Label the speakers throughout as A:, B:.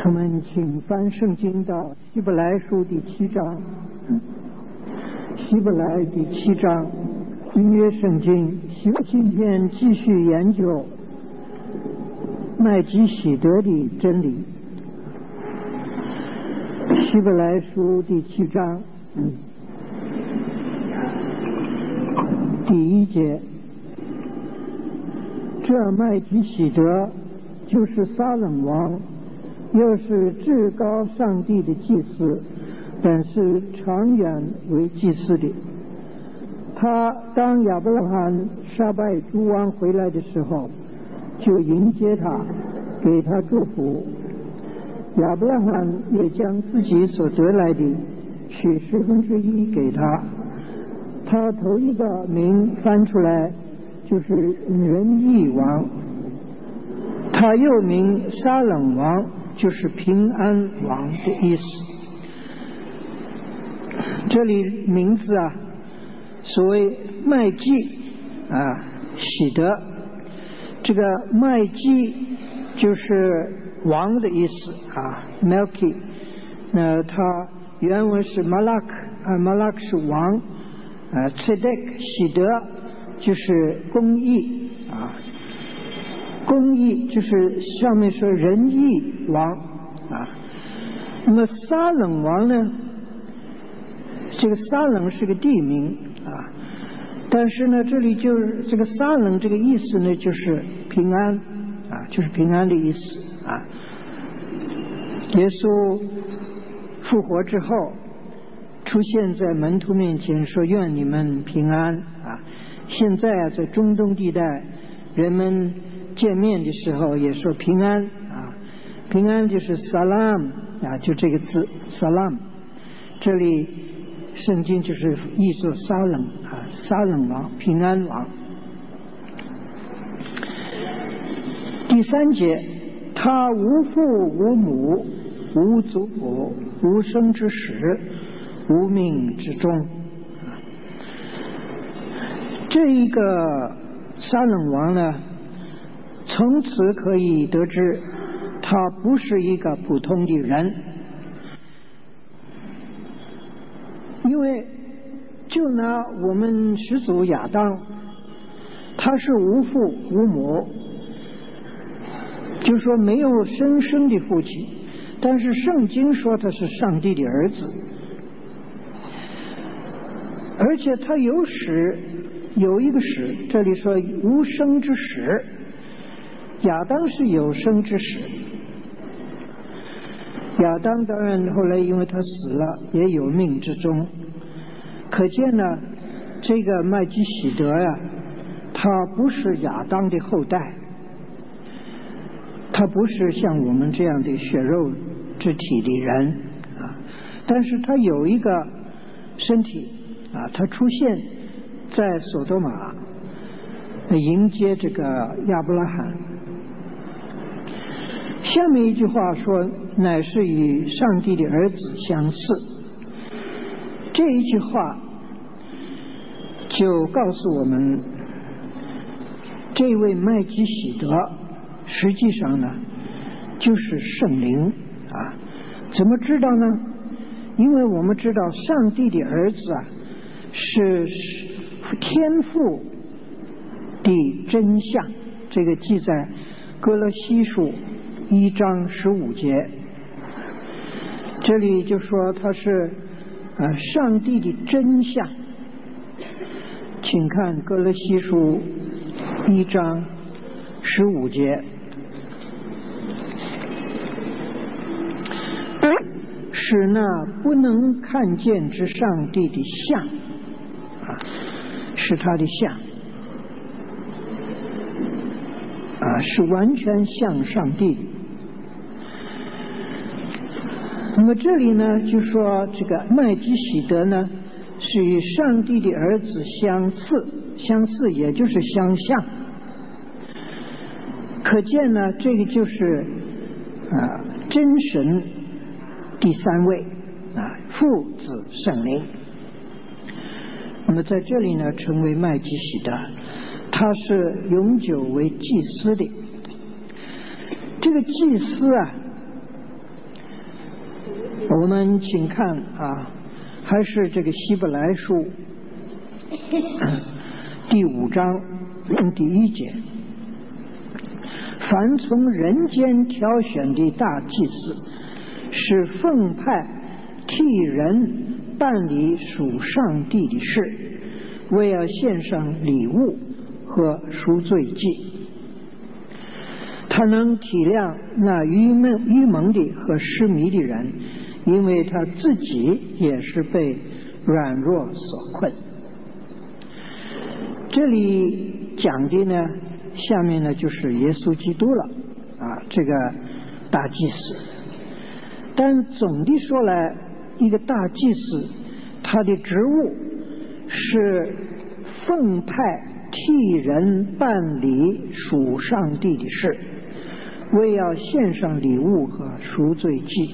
A: 我们请翻圣经到希伯来书第7章。希伯来第7章，新约圣经。今天继续研究麦基洗德的真理。希伯来书第7章，第1节，这麦基洗德就是撒冷王，又是至高上帝的祭司，本是长远为祭司的。他当亚伯拉罕杀败诸王回来的时候，就迎接他，给他祝福。亚伯拉罕也将自己所得来的取1/10给他。他头一个名翻出来就是仁义王，他又名撒冷王，就是平安王的意思。这里名字所谓麦基洗德，这个麦基就是王的意思Melki。那他原文是 Malak 是王Tzedek 洗德就是公义公义就是上面说仁义王那么撒冷王呢，这个撒冷是个地名但是呢这里就是这个撒冷这个意思呢就是平安就是平安的意思耶稣复活之后出现在门徒面前说愿你们平安现在在中东地带人们见面的时候也说平安平安就是 salam 就这个字 salam。 这里圣经就是译作撒冷撒冷王，平安王。第3节，他无父无母无祖母无生之始无命之终。这一个撒冷王呢，从此可以得知他不是一个普通的人，因为就拿我们始祖亚当，他是无父无母，就说没有生的父亲，但是圣经说他是上帝的儿子，而且他有始，有一个始，这里说无生之始，亚当是有生之始。亚当当然后来因为他死了也有命之终，可见呢这个麦基洗德他不是亚当的后代，他不是像我们这样的血肉之体的人但是他有一个身体他出现在索多玛迎接这个亚伯拉罕。下面一句话说乃是与上帝的儿子相似，这一句话就告诉我们这位麦基洗德实际上呢就是圣灵怎么知道呢？因为我们知道上帝的儿子是天父的真相，这个记在哥罗西书1章15节，这里就说他是上帝的真相。请看哥罗西书1章15节，使那不能看见之上帝的像是他的像是完全像上帝的。那么这里呢就说这个麦基洗德呢是与上帝的儿子相似，相似也就是相像，可见呢这个就是真神第3位父子圣灵。那么在这里呢成为麦基洗德，他是永久为祭司的。这个祭司我们请看还是这个希伯来书第5章第1节，凡从人间挑选的大祭司，是奉派替人办理属上帝的事，为要献上礼物和赎罪祭。他能体谅那愚蒙的和失迷的人，因为他自己也是被软弱所困。这里讲的呢，下面呢就是耶稣基督了这个大祭司。但总的说来，一个大祭司他的职务是奉派替人办理属上帝的事，为要献上礼物和赎罪祭。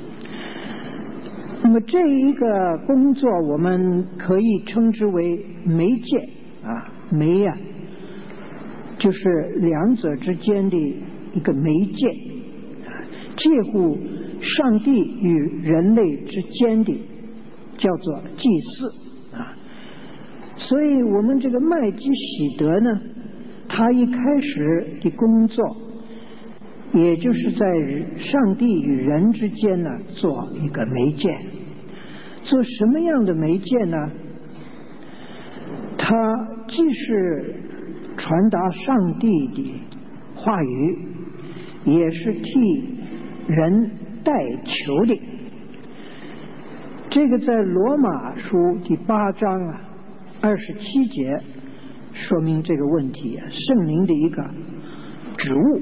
A: 那么这一个工作我们可以称之为媒介媒就是两者之间的一个媒介，介乎上帝与人类之间的叫做祭司所以我们这个麦基喜德呢，他一开始的工作也就是在上帝与人之间呢做一个媒介。做什么样的媒介呢？他既是传达上帝的话语，也是替人代求的。这个在罗马书第8章27节说明这个问题圣灵的一个职务，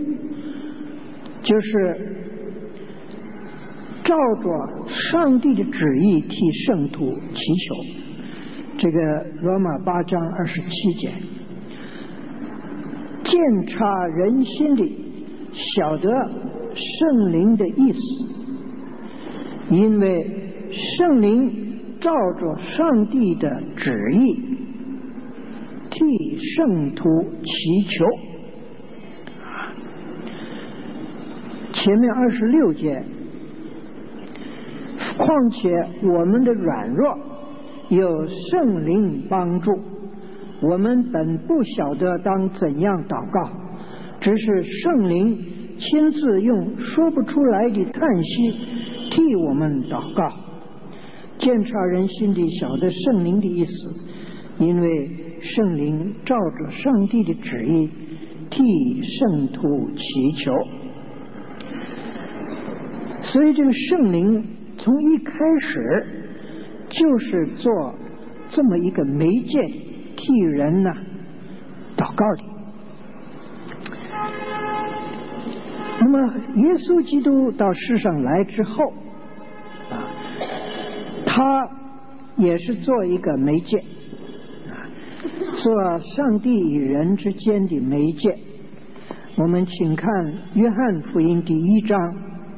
A: 就是照着上帝的旨意替圣徒祈求。这个罗马8章27节，鉴察人心里，晓得圣灵的意思，因为圣灵照着上帝的旨意替圣徒祈求。前面26节，况且我们的软弱有圣灵帮助，我们本不晓得当怎样祷告，只是圣灵亲自用说不出来的叹息替我们祷告。鉴察人心里，晓得圣灵的意思，因为圣灵照着上帝的旨意替圣徒祈求。所以这个圣灵从一开始就是做这么一个媒介，替人祷告的。那么耶稣基督到世上来之后他也是做一个媒介做上帝与人之间的媒介。我们请看约翰福音第1章，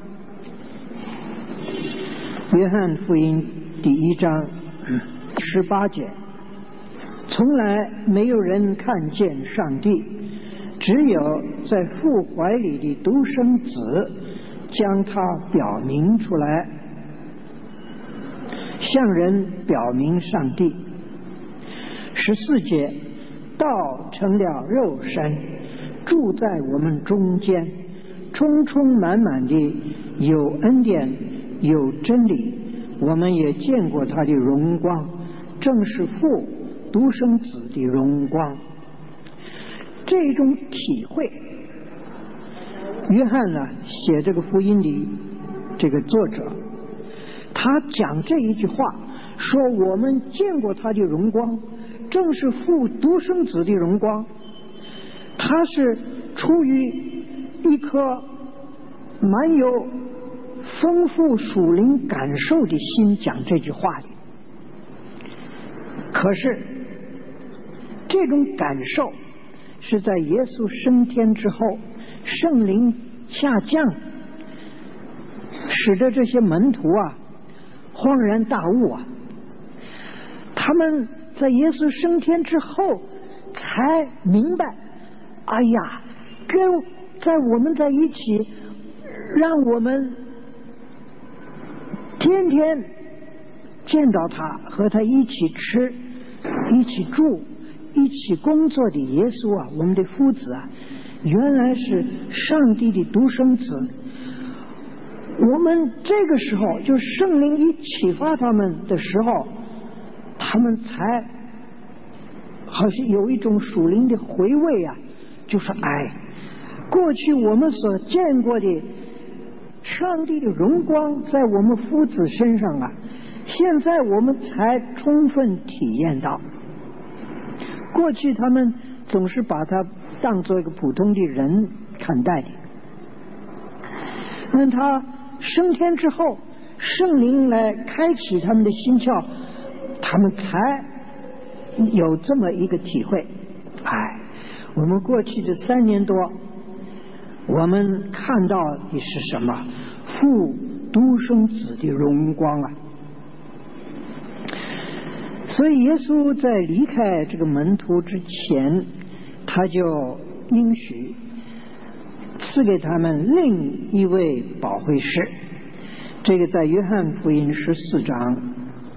A: 约翰福音第1章18节，从来没有人看见上帝，只有在父怀里的独生子将他表明出来，向人表明上帝。14节，道成了肉身，住在我们中间，充充满满的有恩典有真理，我们也见过他的荣光，正是父独生子的荣光。这种体会，约翰写这个福音里这个作者，他讲这一句话说我们见过他的荣光，正是父独生子的荣光，他是出于一颗蛮有丰富属灵感受的心讲这句话的。可是这种感受是在耶稣升天之后，圣灵下降，使得这些门徒恍然大悟他们在耶稣升天之后才明白，哎呀，在我们在一起，让我们天天见到他，和他一起吃、一起住、一起工作的耶稣啊，我们的父子啊，原来是上帝的独生子。我们这个时候，就圣灵一启发他们的时候，他们才好像有一种属灵的回味啊，就是过去我们所见过的上帝的荣光在我们父子身上啊，现在我们才充分体验到。过去他们总是把他当作一个普通的人看待的，那他升天之后，圣灵来开启他们的心窍，他们才有这么一个体会。我们过去的3年多，我们看到的是什么？父独生子的荣光啊！所以耶稣在离开这个门徒之前，他就应许赐给他们另一位保惠师。这个在约翰福音14章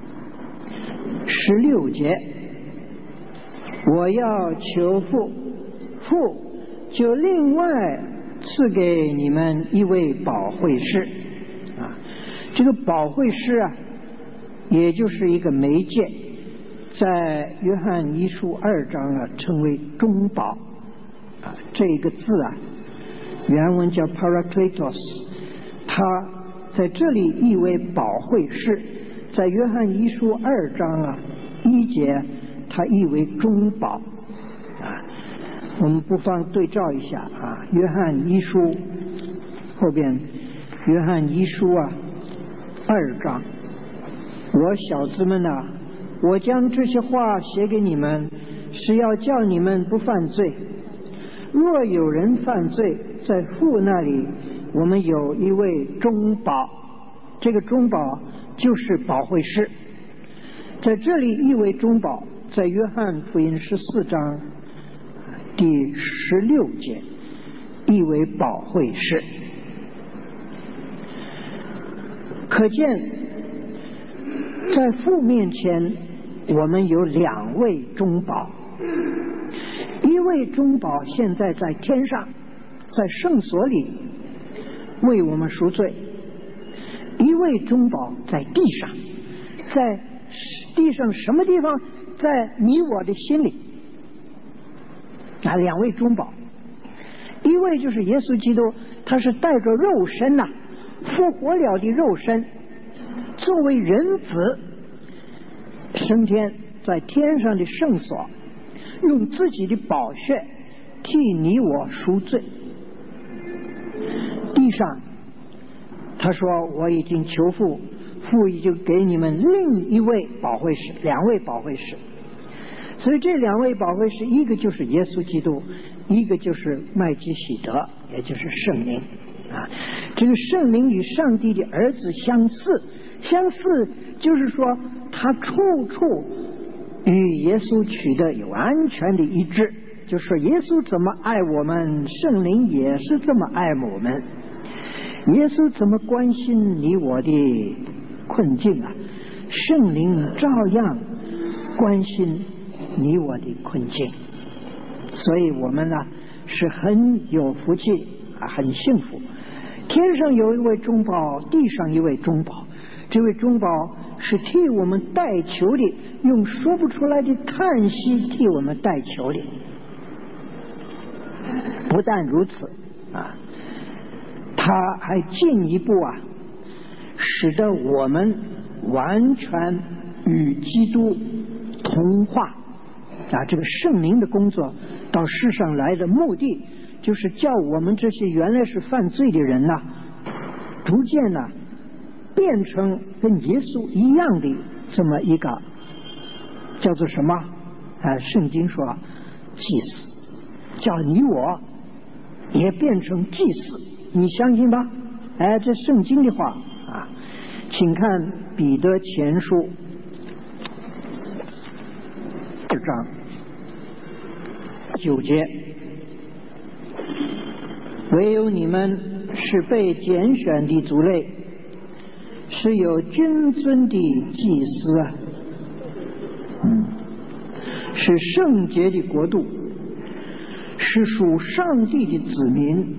A: 16节，我要求父，父就另外赐给你们一位保惠师这个保惠师啊，也就是一个媒介，在约翰一书2章啊称为中保这个字啊，原文叫 Parakletos， 它在这里译为保惠师，在约翰一书2章1节它译为中保我们不妨对照一下约翰一书后边，约翰一书2章，我小子们我将这些话写给你们，是要叫你们不犯罪。若有人犯罪，在父那里我们有一位中保，这个中保就是保惠师，在这里译为中保，在约翰福音14章第16节译为保惠师。可见在父面前我们有2位中保，一位中保现在在天上，在圣所里为我们赎罪，一位中保在地上，在地上什么地方？在你我的心里2位中保，一位就是耶稣基督，他是带着肉身复活了的肉身，作为人子升天，在天上的圣所，用自己的宝血替你我赎罪。地上他说我已经求父，父已经给你们另一位保惠师，2位保惠师。所以这2位保惠师，一个就是耶稣基督，一个就是麦基洗德，也就是圣灵这个圣灵与上帝的儿子相似，相似就是说他处处与耶稣取得有完全的一致，就是说耶稣怎么爱我们，圣灵也是这么爱我们。耶稣怎么关心你我的困境圣灵照样关心你我的困境。所以我们是很有福气很幸福。天上有一位中保，地上一位中保，这位中保是替我们代求的，用说不出来的叹息替我们代求的。不但如此他还进一步使得我们完全与基督同化这个圣灵的工作到世上来的目的，就是叫我们这些原来是犯罪的人逐渐变成跟耶稣一样的这么一个叫做什么圣经说祭司，叫你我也变成祭司，你相信吧？这圣经的话请看彼得前书2章9节，唯有你们是被拣选的族类， 是有君尊的祭司啊，是圣洁的国度，是属上帝的子民，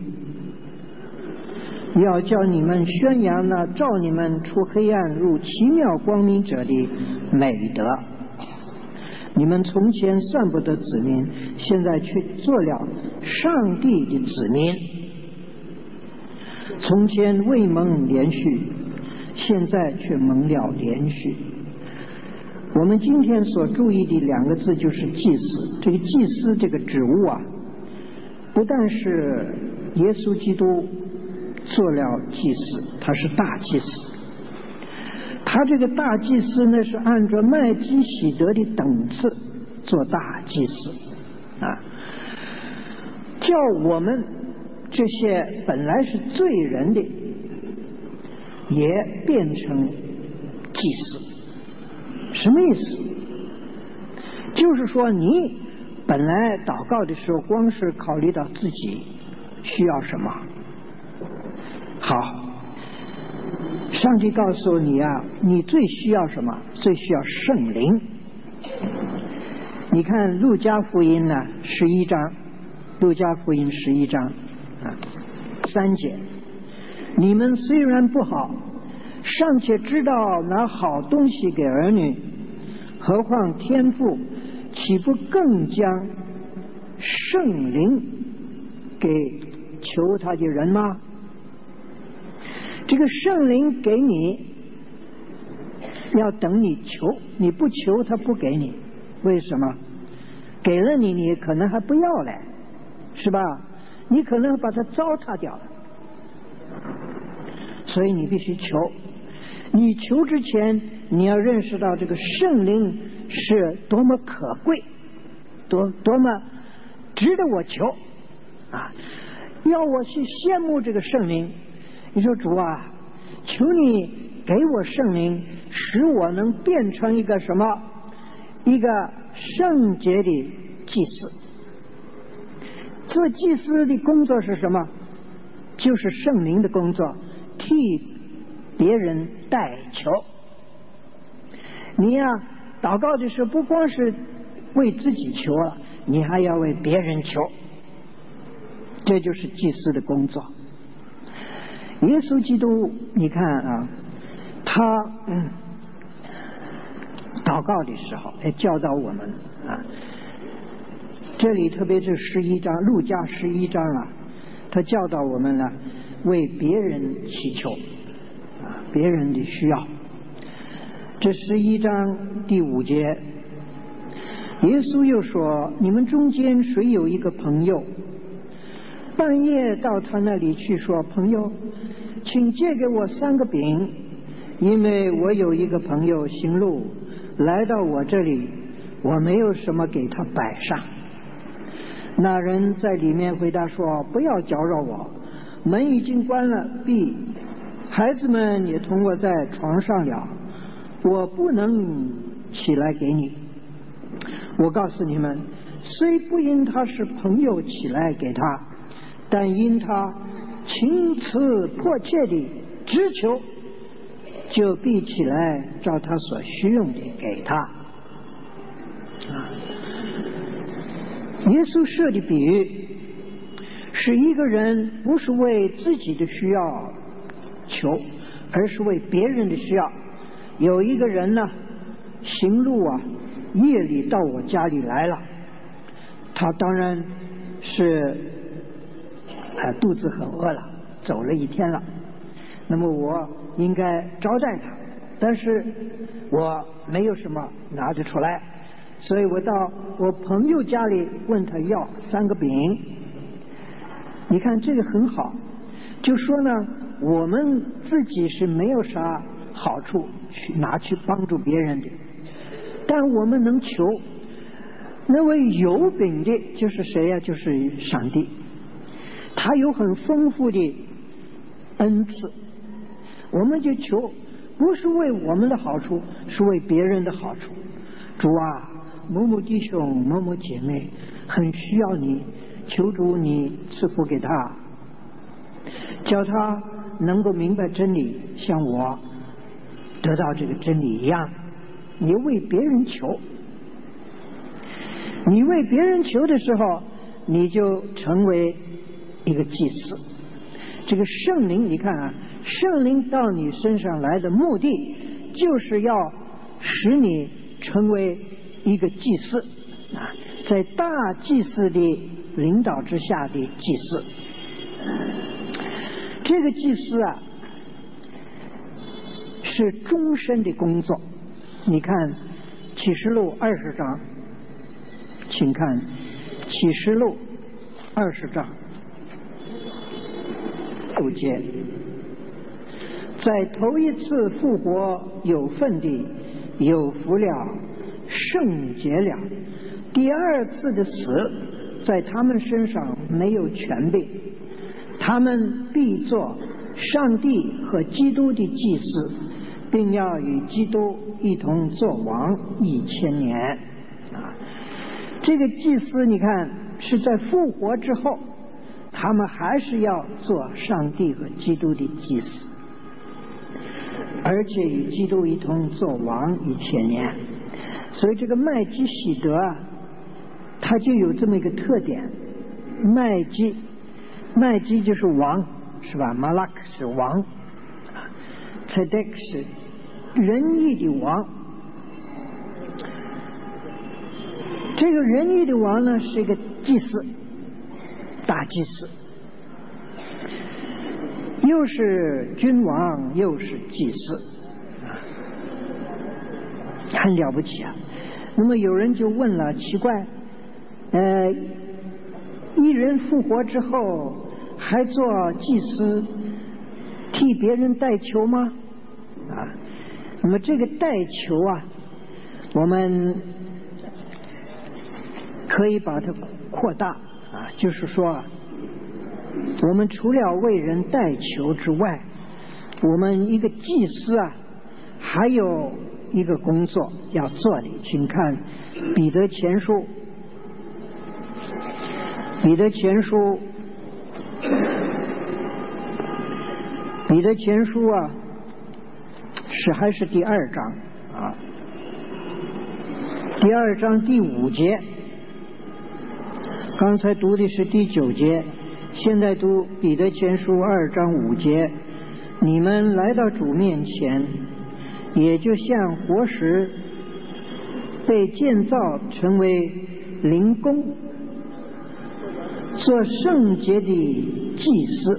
A: 要叫你们宣扬那照你们出黑暗入奇妙光明者的美德。你们从前算不得子民，现在却做了上帝的子民；从前未蒙连续，现在却蒙了连续。我们今天所注意的两个字就是祭司。这个祭司这个职务啊，不但是耶稣基督做了祭司，他是大祭司。他这个大祭司呢，是按照麦基洗德的等次做大祭司啊，叫我们这些本来是罪人的也变成祭司。什么意思？就是说你本来祷告的时候光是考虑到自己需要什么，好，上帝告诉你啊，你最需要什么？最需要圣灵。你看路加福音呢11章，路加福音11章3节，你们虽然不好，尚且知道拿好东西给儿女，何况天父岂不更将圣灵给求他的人吗？这个圣灵给你，要等你求，你不求他不给你。为什么？给了你，你可能还不要嘞，是吧？你可能把它糟蹋掉了，所以你必须求。你求之前，你要认识到这个圣灵是多么可贵，多么值得我求啊！要我去羡慕这个圣灵。你说主啊，求你给我圣灵，使我能变成一个什么？一个圣洁的祭司。做祭司的工作是什么？就是圣灵的工作，替别人代求。你呀，祷告的时候不光是为自己求了，你还要为别人求，这就是祭司的工作。耶稣基督，你看啊，他祷告的时候也教导我们啊。这里特别是11章，路加11章啊，他教导我们呢，为别人祈求啊，别人的需要。这11章第5节，耶稣又说：你们中间谁有一个朋友，半夜到他那里去说，朋友，请借给我3个饼，因为我有一个朋友行路来到我这里，我没有什么给他摆上。那人在里面回答说：不要搅扰我，门已经关了闭，孩子们也同我在床上了，我不能起来给你。我告诉你们，虽不因他是朋友起来给他，但因他情辞迫切地直求，就必起来照他所需用的给他。耶稣设的比喻是一个人不是为自己的需要求，而是为别人的需要。有一个人呢，行路啊，夜里到我家里来了，他当然是肚子很饿了，走了一天了，那么我应该招待他，但是我没有什么拿得出来，所以我到我朋友家里问他要3个饼。你看这个很好，就说呢，我们自己是没有啥好处去拿去帮助别人的，但我们能求。那位有饼的就是谁呀？就是上帝，他有很丰富的恩赐，我们就求，不是为我们的好处，是为别人的好处。主啊，某某弟兄某某姐妹很需要你，求主你赐福给他，叫他能够明白真理，像我得到这个真理一样，你为别人求，你为别人求的时候，你就成为一个祭司。这个圣灵，你看啊，圣灵到你身上来的目的，就是要使你成为一个祭司啊，在大祭司的领导之下的祭司。这个祭司啊，是终身的工作。你看启示录20章，请看启示录20章6节，在头一次复活有份的有福了，圣洁了；第二次的死在他们身上没有权柄，他们必做上帝和基督的祭司，并要与基督一同作王1000年啊。这个祭司你看是在复活之后，他们还是要做上帝和基督的祭司，而且与基督一同作王1000年。所以这个麦基洗德啊，他就有这么一个特点。麦基就是王，是吧？马拉克是王，蔡德克是仁义的王。这个仁义的王呢，是一个祭司，大祭司，又是君王又是祭司，很了不起啊。那么有人就问了，奇怪，一人复活之后还做祭司，替别人代求吗？啊，那么这个代求啊，我们可以把它扩大啊，就是说，我们除了为人代求之外，我们一个祭司啊，还有一个工作要做的。请看彼得前书，彼得前书啊，还是第2章啊，第2章第5节。刚才读的是第9节，现在读彼得前书2章5节。你们来到主面前，也就像活石被建造成为灵宫，做圣洁的祭司，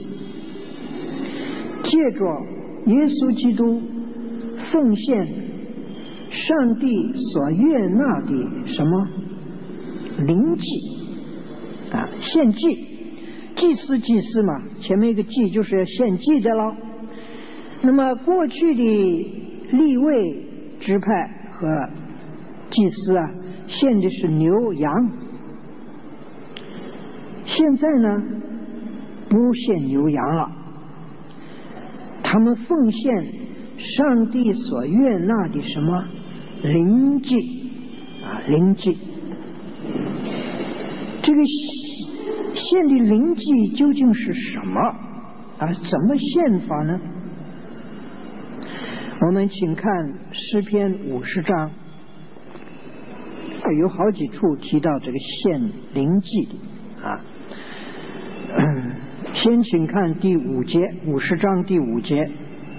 A: 借着耶稣基督奉献上帝所悦纳的什么灵祭啊，献祭。祭司嘛，前面一个祭就是要献祭的了。那么过去的利未支派和祭司啊，献的是牛羊，现在呢不献牛羊了，他们奉献上帝所悦纳的什么灵祭啊，灵祭。这个献的灵祭究竟是什么啊？怎么献法呢？我们请看诗篇50章，有好几处提到这个献灵祭啊。先请看第5节，50章第5节。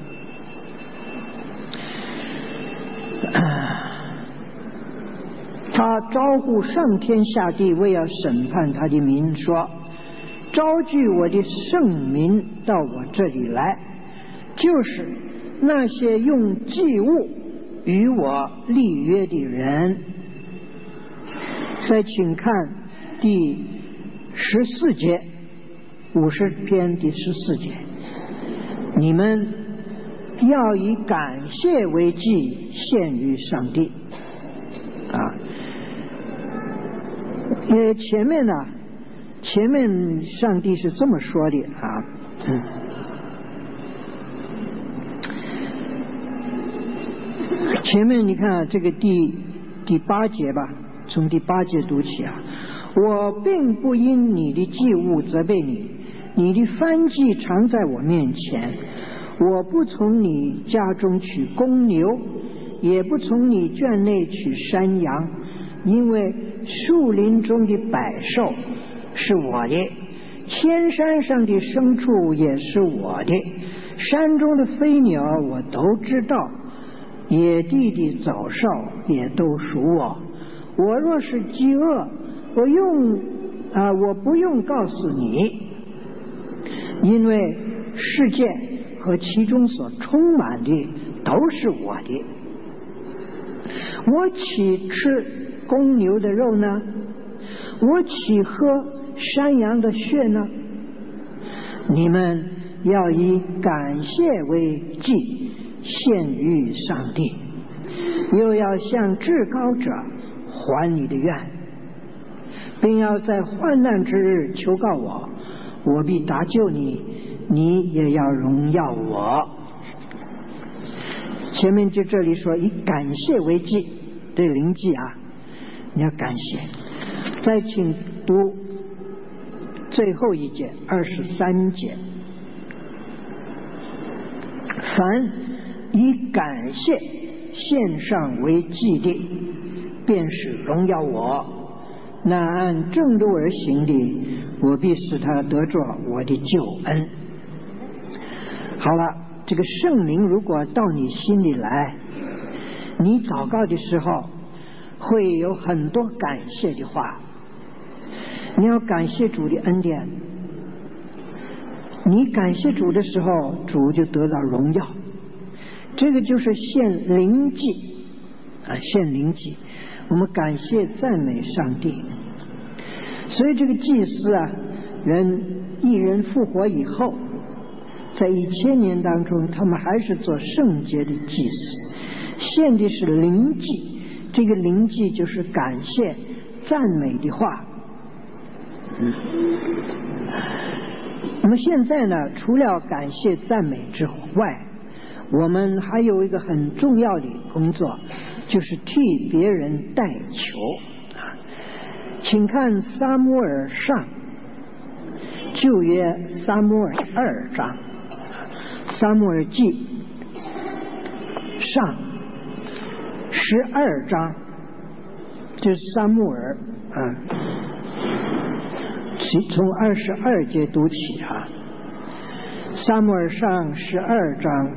A: 他招呼上天下地，为要审判他的民，说：招聚我的圣民到我这里来，就是那些用祭物与我立约的人。再请看第14节，50篇第14节，你们要以感谢为祭献于上帝啊。前面上帝是这么说的啊，前面你看这个第8节吧，从第8节读起啊。我并不因你的祭物责备你，你的燔祭常在我面前， 我不从你家中取公牛，也不从你圈内取山羊，因为树林中的百兽是我的，千山上的牲畜也是我的，山中的飞鸟我都知道，野地的走兽也都属我。我若是饥饿，我不用告诉你，因为世界和其中所充满的都是我的。我岂吃公牛的肉呢？我岂喝山羊的血呢？你们要以感谢为祭，献于上帝，又要向至高者还你的愿，并要在患难之日求告我，我必搭救你，你也要荣耀我。前面就这里说以感谢为祭，对灵祭啊，你要感谢。再请读最后一节23节，凡以感谢献上为祭的，便是荣耀我；那按正路而行的，我必使他得着我的救恩。好了，这个圣灵如果到你心里来，你祷告的时候会有很多感谢的话。你要感谢主的恩典，你感谢主的时候，主就得到荣耀。这个就是献灵祭啊，献灵祭，我们感谢赞美上帝。所以这个祭司啊，一人复活以后，在1000年当中，他们还是做圣洁的祭司，献的是灵祭。这个灵祭就是感谢赞美的话。那么现在呢，除了感谢赞美之外，我们还有一个很重要的工作，就是替别人代求。请看撒母耳上，旧约撒母耳2章，撒母耳记上12章，就是撒母耳从22节读起啊。撒母耳上12章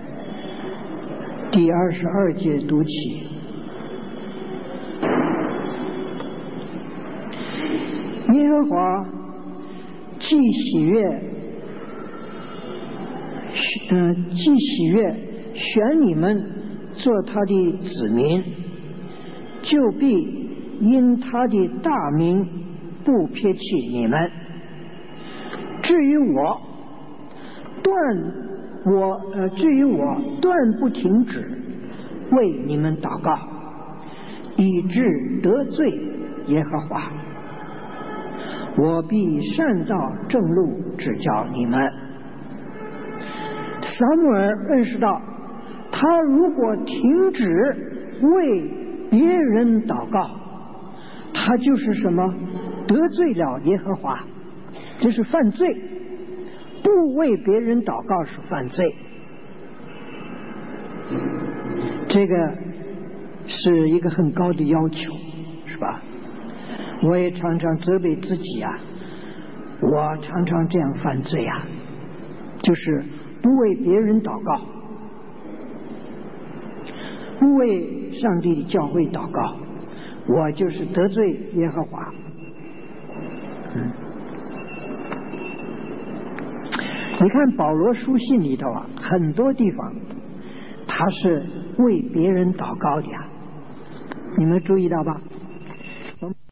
A: 第22节读起。耶和华既喜悦选你们做他的子民，就必因他的大名不撇弃你们。至于我断不停止为你们祷告，以致得罪耶和华。我必善道正路指教你们。撒母耳认识到，他如果停止为别人祷告，他就是什么？得罪了耶和华，这是犯罪。不为别人祷告是犯罪。这个是一个很高的要求，是吧？我也常常责备自己啊，我常常这样犯罪啊，就是不为别人祷告，不为上帝的教会祷告，我就是得罪耶和华。你看保罗书信里头啊，很多地方他是为别人祷告的呀，你们注意到吧？